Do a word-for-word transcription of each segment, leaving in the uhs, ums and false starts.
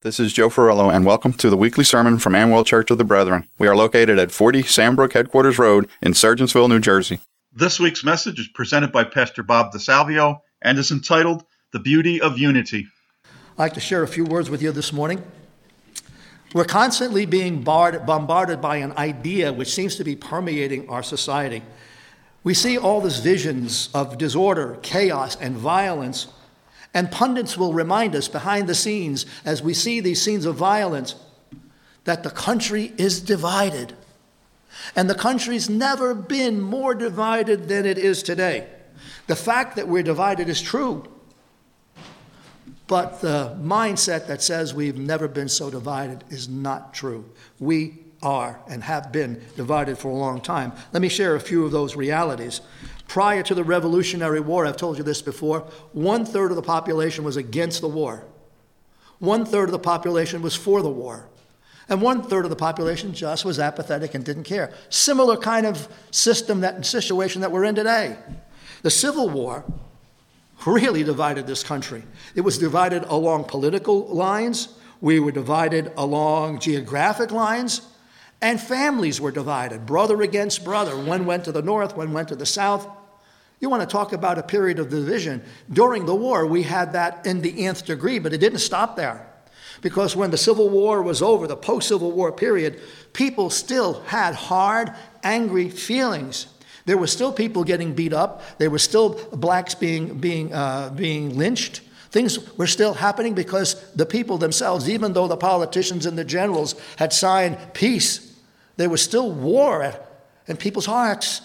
This is Joe Ferrello, and welcome to the weekly sermon from Amwell Church of the Brethren. We are located at forty Sandbrook Headquarters Road in Sergeantsville, New Jersey. This week's message is presented by Pastor Bob DeSalvio and is entitled, The Beauty of Unity. I'd like to share a few words with you this morning. We're constantly being bombarded by an idea which seems to be permeating our society. We see all these visions of disorder, chaos, and violence, and pundits will remind us behind the scenes as we see these scenes of violence that the country is divided. And the country's never been more divided than it is today. The fact that we're divided is true. But the mindset that says we've never been so divided is not true. We are and have been divided for a long time. Let me share a few of those realities. Prior to the Revolutionary War, I've told you this before, one third of the population was against the war. One third of the population was for the war. And one third of the population just was apathetic and didn't care. Similar kind of system, that situation that we're in today. The Civil War really divided this country. It was divided along political lines. We were divided along geographic lines. And families were divided, brother against brother. One went to the north, one went to the south. You want to talk about a period of division. During the war, we had that in the nth degree, but it didn't stop there. Because when the Civil War was over, the post-Civil War period, people still had hard, angry feelings. There were still people getting beat up. There were still blacks being, being, uh, being lynched. Things were still happening because the people themselves, even though the politicians and the generals had signed peace, there was still war in people's hearts.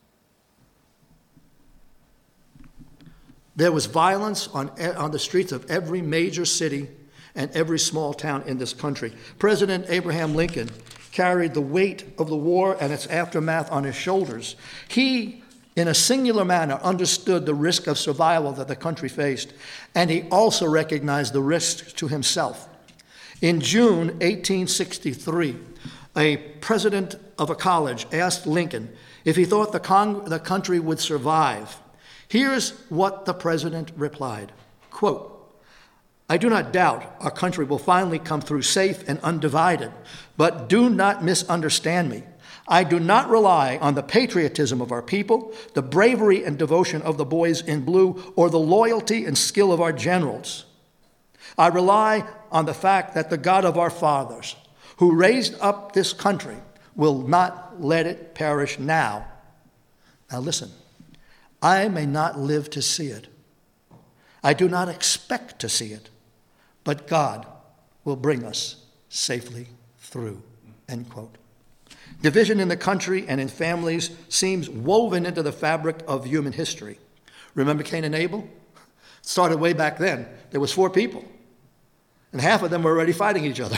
There was violence on, on the streets of every major city and every small town in this country. President Abraham Lincoln carried the weight of the war and its aftermath on his shoulders. He, in a singular manner, understood the risk of survival that the country faced, and he also recognized the risks to himself. In June eighteen sixty-three, a president of a college asked Lincoln if he thought the, con- the country would survive. Here's what the president replied, quote, "I do not doubt our country will finally come through safe and undivided, but do not misunderstand me. I do not rely on the patriotism of our people, the bravery and devotion of the boys in blue, or the loyalty and skill of our generals. I rely on the fact that the God of our fathers, who raised up this country, will not let it perish now." Now listen, I may not live to see it. I do not expect to see it, but God will bring us safely through, end quote. Division in the country and in families seems woven into the fabric of human history. Remember Cain and Abel? It started way back then. There was four people, and half of them were already fighting each other.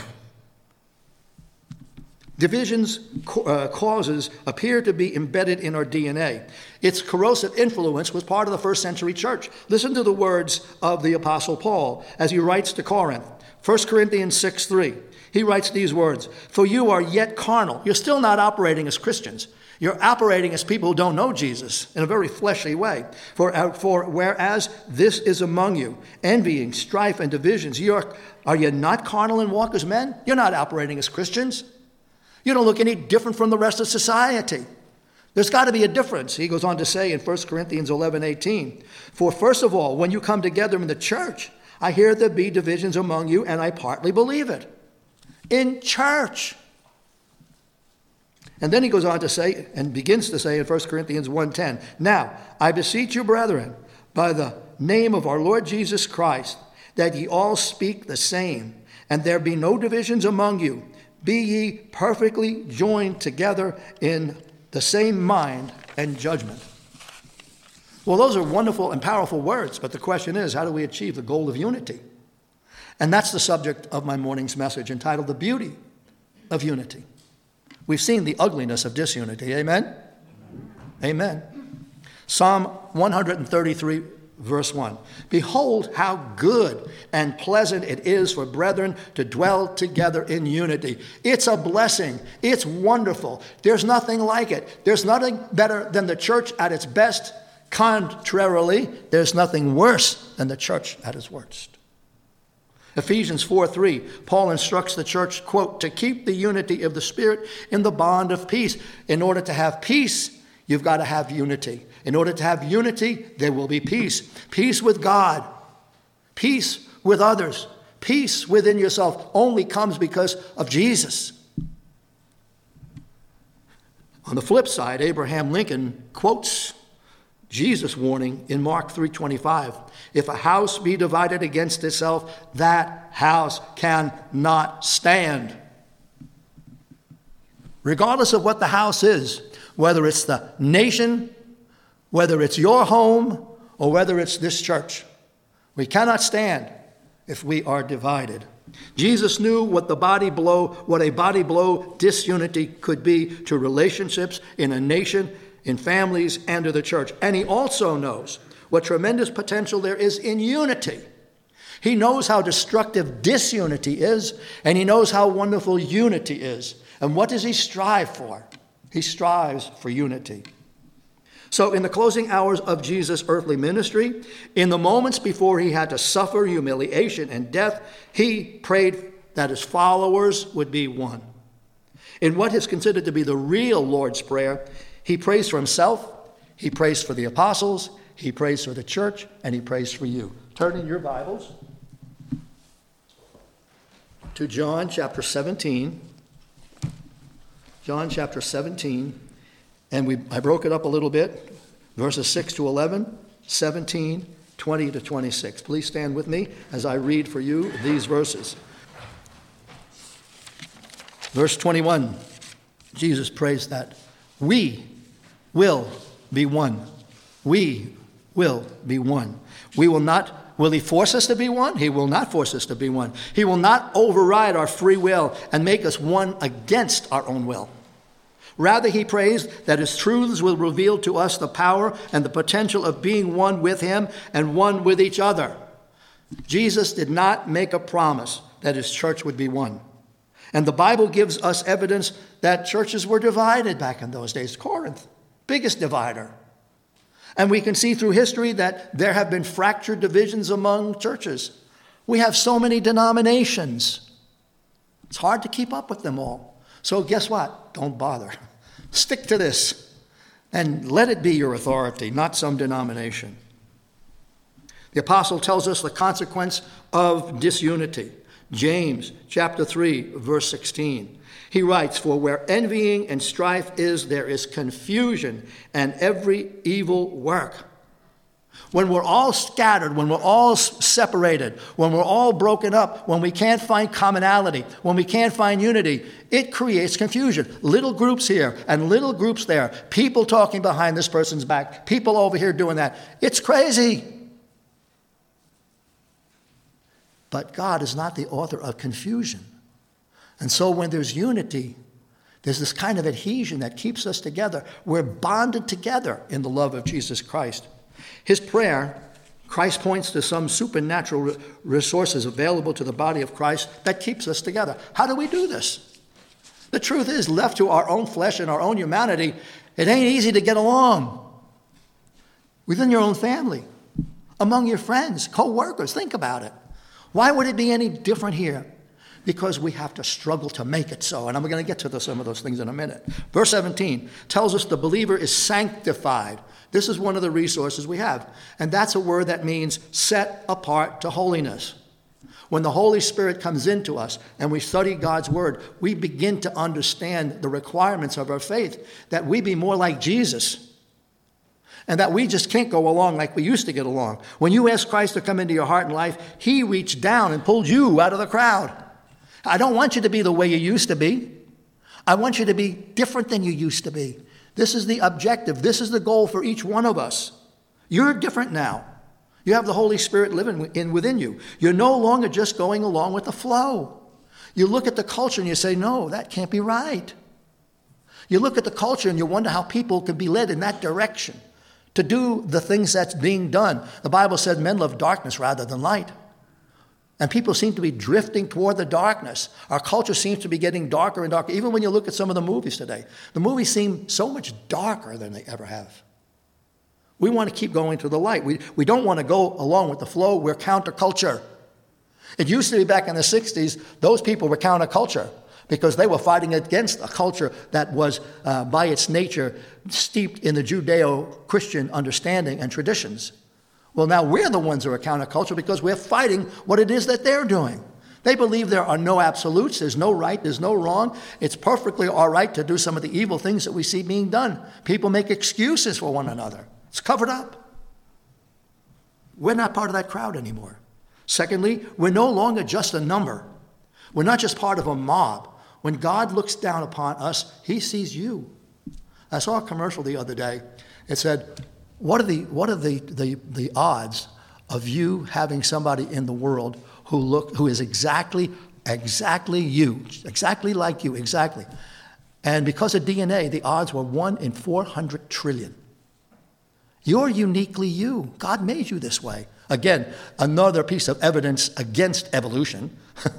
Division's uh, causes appear to be embedded in our D N A. Its corrosive influence was part of the first century church. Listen to the words of the Apostle Paul as he writes to Corinth. First Corinthians six three. He writes these words, "For you are yet carnal." You're still not operating as Christians. You're operating as people who don't know Jesus in a very fleshly way. For, uh, for whereas this is among you, envying, strife, and divisions, you're, are you not carnal and walk as men? You're not operating as Christians. You don't look any different from the rest of society. There's got to be a difference. He goes on to say in First Corinthians eleven eighteen, "For first of all, when you come together in the church, I hear there be divisions among you, and I partly believe it." In church. And then he goes on to say, and begins to say in First Corinthians one ten, "Now, I beseech you, brethren, by the name of our Lord Jesus Christ, that ye all speak the same, and there be no divisions among you. Be ye perfectly joined together in the same mind and judgment." Well, those are wonderful and powerful words, but the question is, how do we achieve the goal of unity? And that's the subject of my morning's message, entitled The Beauty of Unity. We've seen the ugliness of disunity. Amen? Amen. Psalm one thirty-three, verse one. "Behold how good and pleasant it is for brethren to dwell together in unity." It's a blessing. It's wonderful. There's nothing like it. There's nothing better than the church at its best. Contrarily, there's nothing worse than the church at its worst. Ephesians four three, Paul instructs the church, quote, to keep the unity of the Spirit in the bond of peace. In order to have peace, you've got to have unity. In order to have unity, there will be peace. Peace with God, peace with others, peace within yourself only comes because of Jesus. On the flip side, Abraham Lincoln quotes Jesus' warning in Mark three twenty-five. If a house be divided against itself, that house cannot stand. Regardless of what the house is, whether it's the nation, whether it's your home, or whether it's this church, we cannot stand if we are divided. Jesus knew what the body blow, what a body blow disunity could be to relationships in a nation, in families, and to the church. And he also knows what tremendous potential there is in unity. He knows how destructive disunity is, and he knows how wonderful unity is. And what does he strive for? He strives for unity. So in the closing hours of Jesus' earthly ministry, in the moments before he had to suffer humiliation and death, he prayed that his followers would be one. In what is considered to be the real Lord's Prayer, he prays for himself, he prays for the apostles, he prays for the church, and he prays for you. Turn in your Bibles to John chapter seventeen. John chapter seventeen. And we, I broke it up a little bit, verses six to eleven, seventeen, twenty to twenty-six. Please stand with me as I read for you these verses. Verse twenty-one, Jesus prays that we will be one. We will be one. We will not, will he force us to be one? He will not force us to be one. He will not override our free will and make us one against our own will. Rather, he prays that his truths will reveal to us the power and the potential of being one with him and one with each other. Jesus did not make a promise that his church would be one. And the Bible gives us evidence that churches were divided back in those days. Corinth, biggest divider. And we can see through history that there have been fractured divisions among churches. We have so many denominations. It's hard to keep up with them all. So guess what? Don't bother. Stick to this and let it be your authority, not some denomination. The apostle tells us the consequence of disunity. James chapter three, verse sixteen. He writes, for where envying and strife is, there is confusion and every evil work. When we're all scattered, when we're all separated, when we're all broken up, when we can't find commonality, when we can't find unity, it creates confusion. Little groups here and little groups there, people talking behind this person's back, people over here doing that. It's crazy. But God is not the author of confusion. And so when there's unity, there's this kind of adhesion that keeps us together. We're bonded together in the love of Jesus Christ. His prayer, Christ points to some supernatural resources available to the body of Christ that keeps us together. How do we do this? The truth is, left to our own flesh and our own humanity, it ain't easy to get along. Within your own family, among your friends, co-workers, think about it. Why would it be any different here? Because we have to struggle to make it so. And I'm going to get to the, some of those things in a minute. Verse seventeen tells us the believer is sanctified. This is one of the resources we have. And that's a word that means set apart to holiness. When the Holy Spirit comes into us and we study God's word, we begin to understand the requirements of our faith, that we be more like Jesus. And that we just can't go along like we used to get along. When you ask Christ to come into your heart and life, he reached down and pulled you out of the crowd. I don't want you to be the way you used to be. I want you to be different than you used to be. This is the objective. This is the goal for each one of us. You're different now. You have the Holy Spirit living in within you. You're no longer just going along with the flow. You look at the culture and you say, no, that can't be right. You look at the culture and you wonder how people can be led in that direction to do the things that's being done. The Bible said men love darkness rather than light. And people seem to be drifting toward the darkness. Our culture seems to be getting darker and darker. Even when you look at some of the movies today, the movies seem so much darker than they ever have. We want to keep going to the light. We, we don't want to go along with the flow. We're counterculture. It used to be back in the sixties, those people were counterculture because they were fighting against a culture that was, uh, by its nature, steeped in the Judeo-Christian understanding and traditions. Well, now we're the ones who are counterculture because we're fighting what it is that they're doing. They believe there are no absolutes, there's no right, there's no wrong. It's perfectly all right to do some of the evil things that we see being done. People make excuses for one another. It's covered up. We're not part of that crowd anymore. Secondly, we're no longer just a number. We're not just part of a mob. When God looks down upon us, he sees you. I saw a commercial the other day. It said, what are the what are the, the, the odds of you having somebody in the world who look who is exactly, exactly you, exactly like you, exactly. And because of D N A, the odds were one in four hundred trillion. You're uniquely you. God made you this way. Again, another piece of evidence against evolution.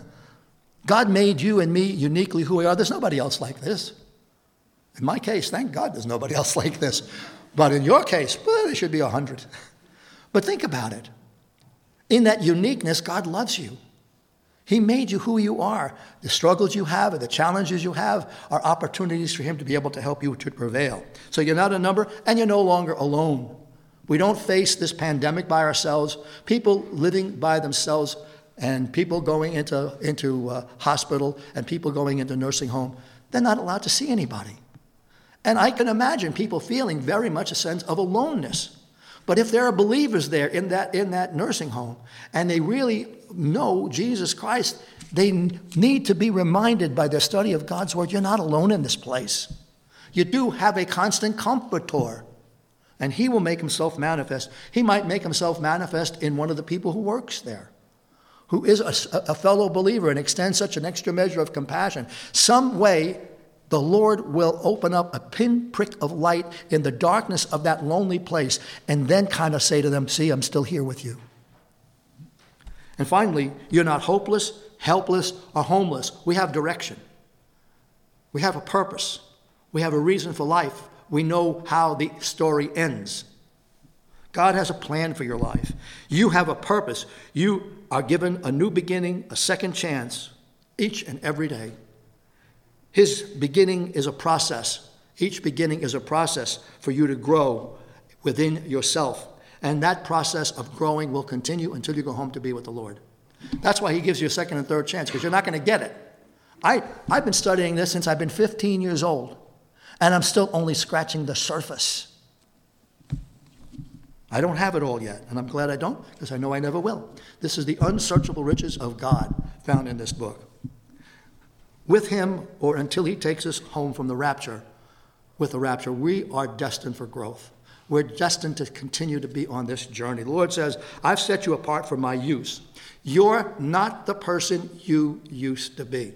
God made you and me uniquely who we are. There's nobody else like this. In my case, thank God there's nobody else like this. But in your case, well, there should be a hundred. But think about it. In that uniqueness, God loves you. He made you who you are. The struggles you have and the challenges you have are opportunities for him to be able to help you to prevail. So you're not a number and you're no longer alone. We don't face this pandemic by ourselves. People living by themselves and people going into, into uh, hospital and people going into nursing home, they're not allowed to see anybody. And I can imagine people feeling very much a sense of aloneness. But if there are believers there in that, in that nursing home and they really know Jesus Christ, they need to be reminded by their study of God's word, you're not alone in this place. You do have a constant comforter, and he will make himself manifest. He might make himself manifest in one of the people who works there, who is a, a fellow believer and extends such an extra measure of compassion. Some way the Lord will open up a pinprick of light in the darkness of that lonely place and then kind of say to them, see, I'm still here with you. And finally, you're not hopeless, helpless, or homeless. We have direction. We have a purpose. We have a reason for life. We know how the story ends. God has a plan for your life. You have a purpose. You are given a new beginning, a second chance, each and every day. His beginning is a process. Each beginning is a process for you to grow within yourself. And that process of growing will continue until you go home to be with the Lord. That's why he gives you a second and third chance, because you're not going to get it. I, I've been studying this since I've been fifteen years old, and I'm still only scratching the surface. I don't have it all yet, and I'm glad I don't, because I know I never will. This is the unsearchable riches of God found in this book. With him, or until he takes us home from the rapture, with the rapture, we are destined for growth. We're destined to continue to be on this journey. The Lord says, I've set you apart for my use. You're not the person you used to be.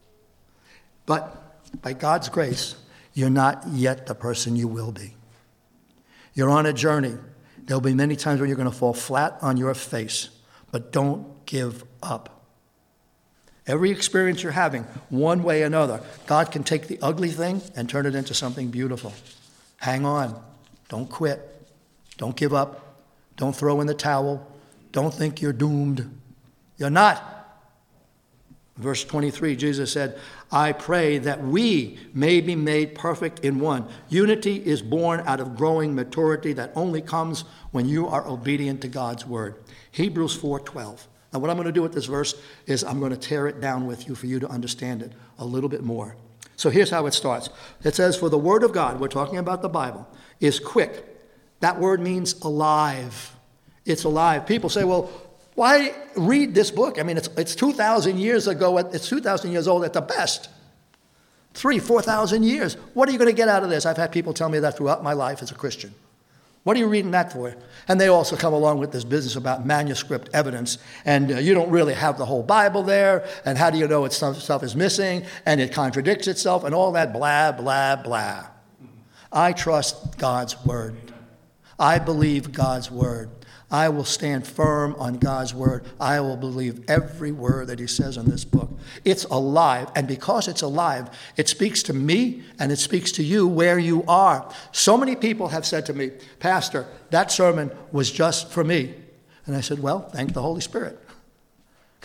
But by God's grace, you're not yet the person you will be. You're on a journey. There'll be many times when you're going to fall flat on your face, but don't give up. Every experience you're having, one way or another, God can take the ugly thing and turn it into something beautiful. Hang on. Don't quit. Don't give up. Don't throw in the towel. Don't think you're doomed. You're not. Verse twenty-three, Jesus said, I pray that we may be made perfect in one. Unity is born out of growing maturity that only comes when you are obedient to God's word. Hebrews four twelve. Now, what I'm going to do with this verse is I'm going to tear it down with you for you to understand it a little bit more. So here's how it starts. It says, for the word of God, we're talking about the Bible, is quick. That word means alive. It's alive. People say, well, why read this book? I mean, it's it's two thousand years ago. It's two thousand years old at the best. Three, four thousand years. What are you going to get out of this? I've had people tell me that throughout my life as a Christian. What are you reading that for? And they also come along with this business about manuscript evidence. And uh, you don't really have the whole Bible there. And how do you know it's some stuff is missing? And it contradicts itself and all that blah, blah, blah. I trust God's word. I believe God's word. I will stand firm on God's word. I will believe every word that he says in this book. It's alive, and because it's alive, it speaks to me and it speaks to you where you are. So many people have said to me, Pastor, that sermon was just for me. And I said, well, thank the Holy Spirit.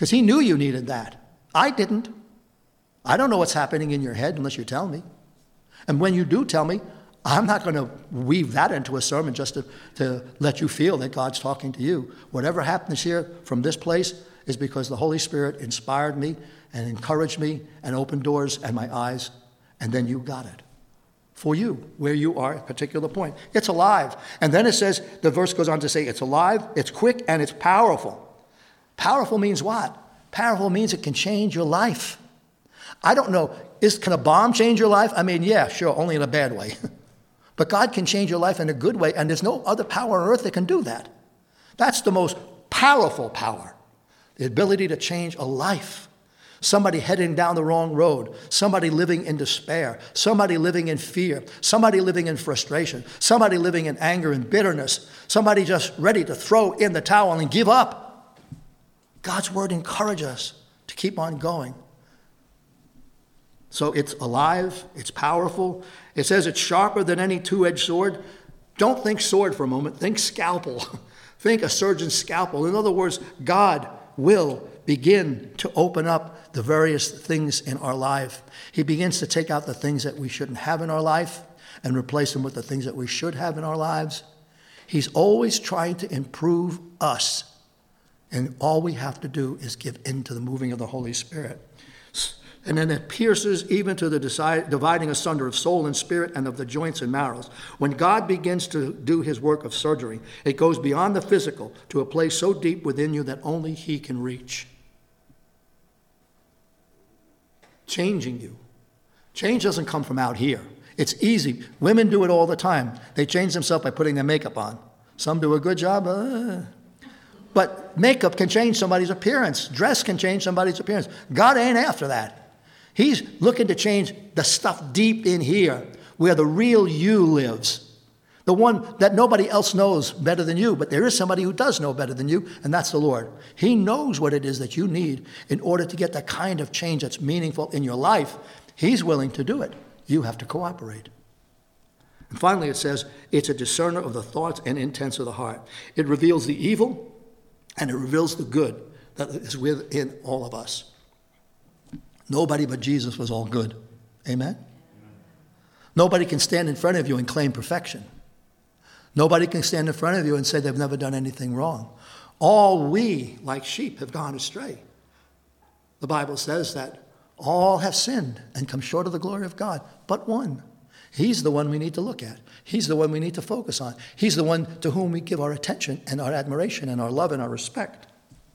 because he knew you needed that. I didn't. I don't know what's happening in your head unless you tell me. And when you do tell me, I'm not going to weave that into a sermon just to, to let you feel that God's talking to you. Whatever happens here from this place is because the Holy Spirit inspired me and encouraged me and opened doors and my eyes, and then you got it. For you, where you are at a particular point. It's alive. And then it says, the verse goes on to say, it's alive, it's quick, and it's powerful. Powerful means what? Powerful means it can change your life. I don't know, is, can a bomb change your life? I mean, yeah, sure, only in a bad way. But God can change your life in a good way, and there's no other power on earth that can do that. That's the most powerful power, the ability to change a life. Somebody heading down the wrong road, somebody living in despair, somebody living in fear, somebody living in frustration, somebody living in anger and bitterness, somebody just ready to throw in the towel and give up. God's word encourages us to keep on going. So it's alive, it's powerful. It says it's sharper than any two-edged sword. Don't think sword for a moment, think scalpel. Think a surgeon's scalpel. In other words, God will begin to open up the various things in our life. He begins to take out the things that we shouldn't have in our life and replace them with the things that we should have in our lives. He's always trying to improve us. And all we have to do is give in to the moving of the Holy Spirit. And then it pierces even to the decide, dividing asunder of soul and spirit and of the joints and marrows. When God begins to do his work of surgery, it goes beyond the physical to a place so deep within you that only he can reach. Changing you. Change doesn't come from out here. It's easy. Women do it all the time. They change themselves by putting their makeup on. Some do a good job. Uh, but makeup can change somebody's appearance. Dress can change somebody's appearance. God ain't after that. He's looking to change the stuff deep in here where the real you lives. The one that nobody else knows better than you, but there is somebody who does know better than you, and that's the Lord. He knows what it is that you need in order to get the kind of change that's meaningful in your life. He's willing to do it. You have to cooperate. And finally it says, it's a discerner of the thoughts and intents of the heart. It reveals the evil and it reveals the good that is within all of us. Nobody but Jesus was all good. Amen? Nobody can stand in front of you and claim perfection. Nobody can stand in front of you and say they've never done anything wrong. All we, like sheep, have gone astray. The Bible says that all have sinned and come short of the glory of God, but one. He's the one we need to look at. He's the one we need to focus on. He's the one to whom we give our attention and our admiration and our love and our respect.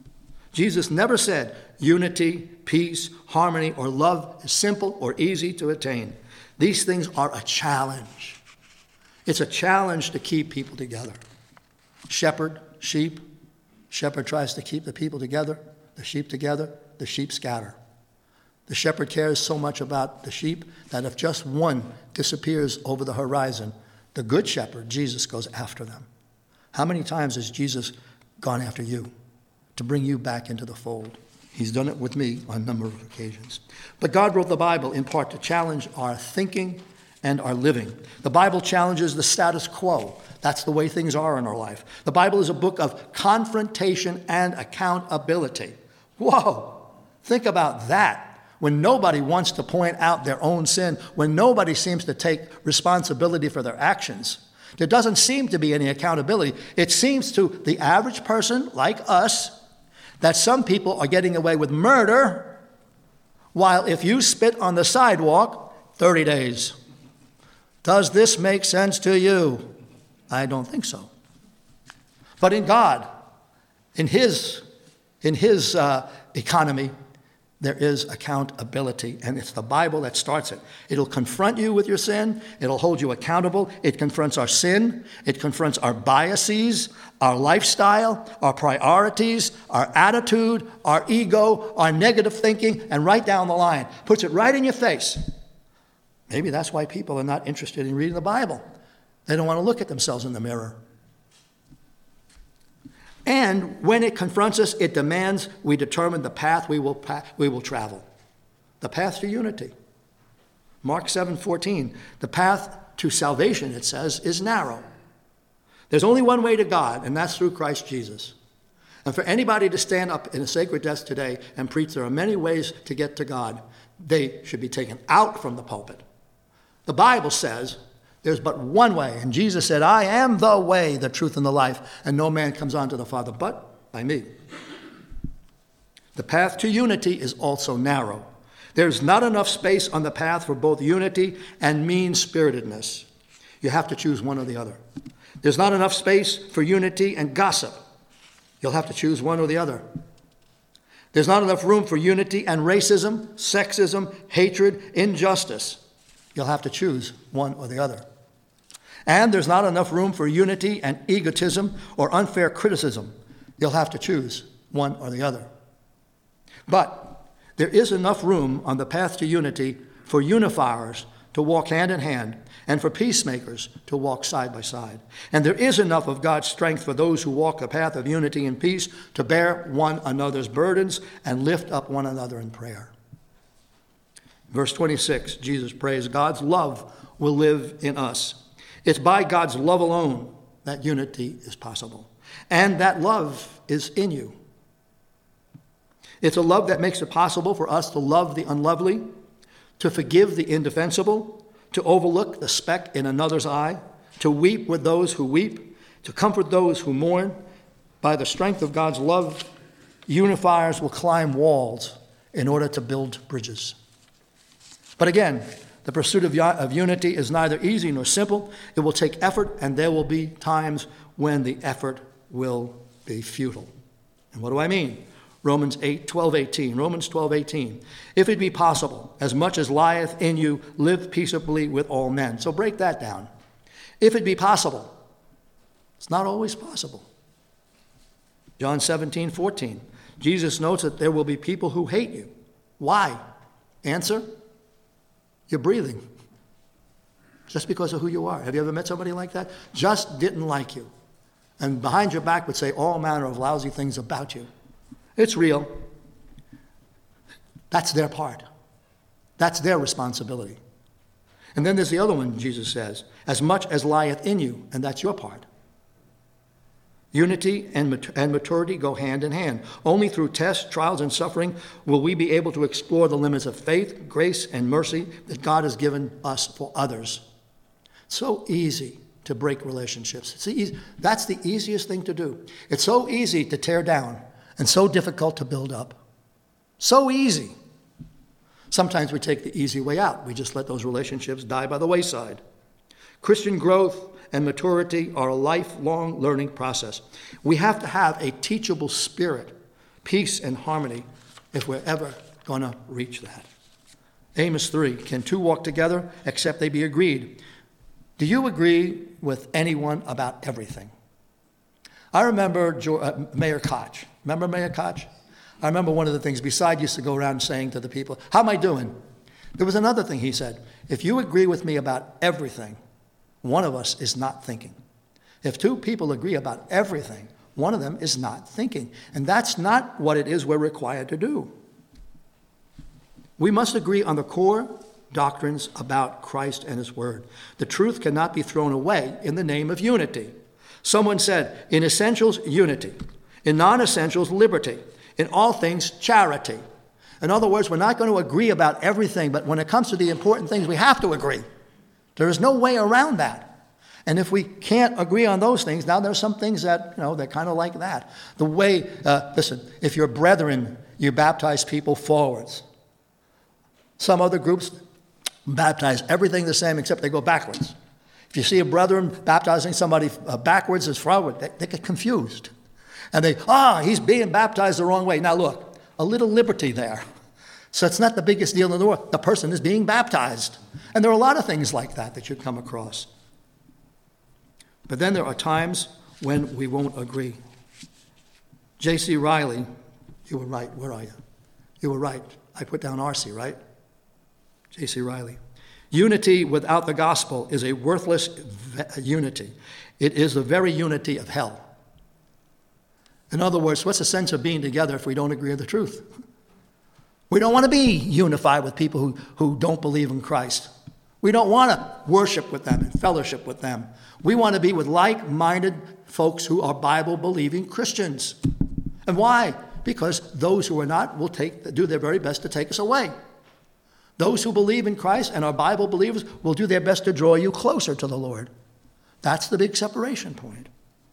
Jesus never said unity, peace, harmony, or love is simple or easy to attain. These things are a challenge. It's a challenge to keep people together. Shepherd, sheep. Shepherd tries to keep the people together, the sheep together, the sheep scatter. The shepherd cares so much about the sheep that if just one disappears over the horizon, the good shepherd, Jesus, goes after them. How many times has Jesus gone after you to bring you back into the fold? He's done it with me on a number of occasions. But God wrote the Bible in part to challenge our thinking and our living. The Bible challenges the status quo. That's the way things are in our life. The Bible is a book of confrontation and accountability. Whoa! Think about that. When nobody wants to point out their own sin, when nobody seems to take responsibility for their actions, there doesn't seem to be any accountability. It seems to the average person like us that some people are getting away with murder, while if you spit on the sidewalk, thirty days. Does this make sense to you? I don't think so. But in God, in his, in his uh, economy, there is accountability, and it's the Bible that starts it. It'll confront you with your sin. It'll hold you accountable. It confronts our sin. It confronts our biases, our lifestyle, our priorities, our attitude, our ego, our negative thinking, and right down the line. Puts it right in your face. Maybe that's why people are not interested in reading the Bible. They don't want to look at themselves in the mirror. And when it confronts us, it demands we determine the path we will, pa- we will travel. The path to unity. Mark seven fourteen, the path to salvation, it says, is narrow. There's only one way to God, and that's through Christ Jesus. And for anybody to stand up in a sacred desk today and preach there are many ways to get to God, they should be taken out from the pulpit. The Bible says there's but one way, and Jesus said, I am the way, the truth, and the life, and no man comes unto the Father but by me. The path to unity is also narrow. There's not enough space on the path for both unity and mean-spiritedness. You have to choose one or the other. There's not enough space for unity and gossip. You'll have to choose one or the other. There's not enough room for unity and racism, sexism, hatred, injustice. You'll have to choose one or the other. And there's not enough room for unity and egotism or unfair criticism. You'll have to choose one or the other. But there is enough room on the path to unity for unifiers to walk hand in hand, and for peacemakers to walk side by side. And there is enough of God's strength for those who walk the path of unity and peace to bear one another's burdens and lift up one another in prayer. Verse twenty-six, Jesus prays, God's love will live in us. It's by God's love alone that unity is possible. And that love is in you. It's a love that makes it possible for us to love the unlovely, to forgive the indefensible, to overlook the speck in another's eye, to weep with those who weep, to comfort those who mourn. By the strength of God's love, unifiers will climb walls in order to build bridges. But again, the pursuit of, of unity is neither easy nor simple. It will take effort, and there will be times when the effort will be futile. And what do I mean? Romans eight, twelve, eighteen. Romans twelve, eighteen. If it be possible, as much as lieth in you, live peaceably with all men. So break that down. If it be possible. It's not always possible. John seventeen, fourteen. Jesus notes that there will be people who hate you. Why? Answer, you're breathing. Just because of who you are. Have you ever met somebody like that? Just didn't like you. And behind your back would say all manner of lousy things about you. It's real. That's their part. That's their responsibility. And then there's the other one, Jesus says, as much as lieth in you, and that's your part. Unity and maturity go hand in hand. Only through tests, trials, and suffering will we be able to explore the limits of faith, grace, and mercy that God has given us for others. It's so easy to break relationships. It's easy. That's the easiest thing to do. It's so easy to tear down and so difficult to build up. So easy. Sometimes we take the easy way out. We just let those relationships die by the wayside. Christian growth and maturity are a lifelong learning process. We have to have a teachable spirit, peace and harmony, if we're ever going to reach that. Amos three, can two walk together except they be agreed? Do you agree with anyone about everything? I remember Mayor Koch. Remember Mayor Koch? I remember one of the things, besides used to go around saying to the people, how am I doing? There was another thing he said. If you agree with me about everything, one of us is not thinking. If two people agree about everything, one of them is not thinking. And that's not what it is we're required to do. We must agree on the core doctrines about Christ and his word. The truth cannot be thrown away in the name of unity. Someone said, in essentials, unity. In non-essentials, liberty. In all things, charity. In other words, we're not going to agree about everything, but when it comes to the important things, we have to agree. There is no way around that. And if we can't agree on those things, now there's some things that, you know, they're kind of like that. The way, uh, listen, if you're brethren, you baptize people forwards. Some other groups baptize everything the same except they go backwards. If you see a brethren baptizing somebody uh, backwards as forward, they, they get confused. And they, ah, he's being baptized the wrong way. Now look, a little liberty there. So it's not the biggest deal in the world. The person is being baptized. And there are a lot of things like that that you come across. But then there are times when we won't agree. J C Riley, you were right. Where are you? You were right. I put down R C, right? J C Riley. Unity without the gospel is a worthless unity. It is the very unity of hell. In other words, what's the sense of being together if we don't agree on the truth? We don't want to be unified with people who, who don't believe in Christ. We don't want to worship with them and fellowship with them. We want to be with like-minded folks who are Bible-believing Christians. And why? Because those who are not will take, do their very best to take us away. Those who believe in Christ and are Bible believers will do their best to draw you closer to the Lord. That's the big separation point.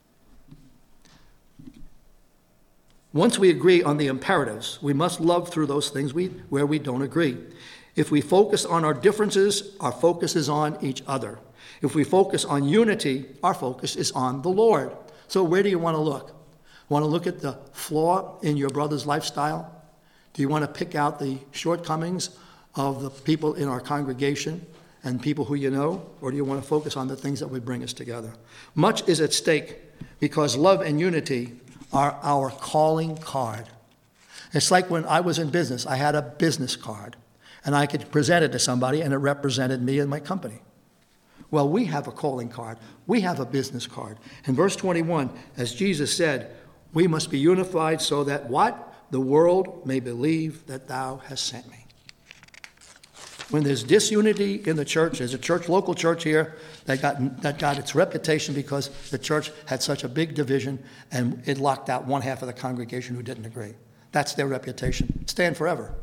Once we agree on the imperatives, we must love through those things we, where we don't agree. If we focus on our differences, our focus is on each other. If we focus on unity, our focus is on the Lord. So where do you want to look? Want to look at the flaw in your brother's lifestyle? Do you want to pick out the shortcomings of the people in our congregation and people who you know? Or do you want to focus on the things that would bring us together? Much is at stake because love and unity are our calling card. It's like when I was in business, I had a business card, and I could present it to somebody, and it represented me and my company. Well, we have a calling card. We have a business card. In verse twenty-one, as Jesus said, we must be unified so that what? The world may believe that thou hast sent me. When there's disunity in the church, there's a church, local church here that got that got its reputation because the church had such a big division and it locked out one half of the congregation who didn't agree. That's their reputation. Stand forever.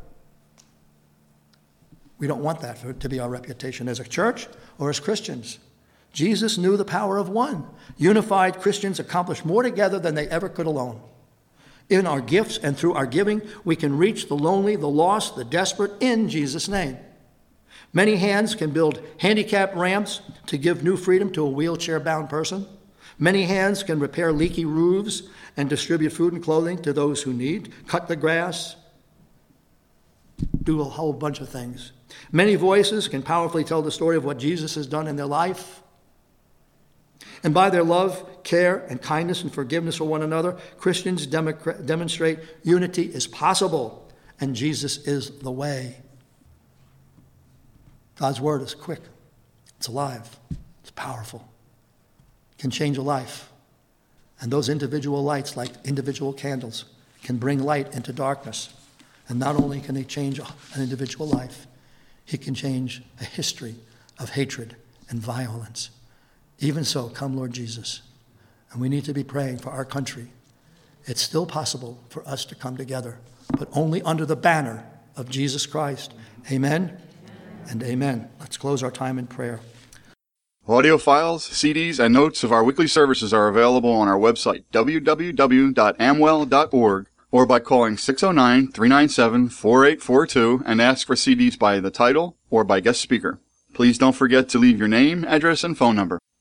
We don't want that for, to be our reputation as a church or as Christians. Jesus knew the power of one. Unified Christians accomplish more together than they ever could alone. In our gifts and through our giving, we can reach the lonely, the lost, the desperate in Jesus' name. Many hands can build handicap ramps to give new freedom to a wheelchair-bound person. Many hands can repair leaky roofs and distribute food and clothing to those who need, cut the grass, do a whole bunch of things. Many voices can powerfully tell the story of what Jesus has done in their life. And by their love, care, and kindness and forgiveness for one another, Christians democra- demonstrate unity is possible, and Jesus is the way. God's word is quick. It's alive. It's powerful. It can change a life. And those individual lights, like individual candles, can bring light into darkness. And not only can they change an individual life, he can change a history of hatred and violence. Even so, come Lord Jesus. And we need to be praying for our country. It's still possible for us to come together, but only under the banner of Jesus Christ. Amen and amen. Let's close our time in prayer. Audio files, C Ds, and notes of our weekly services are available on our website, w w w dot amwell dot org, or by calling six oh nine, three nine seven, four eight four two and ask for C Ds by the title or by guest speaker. Please don't forget to leave your name, address, and phone number.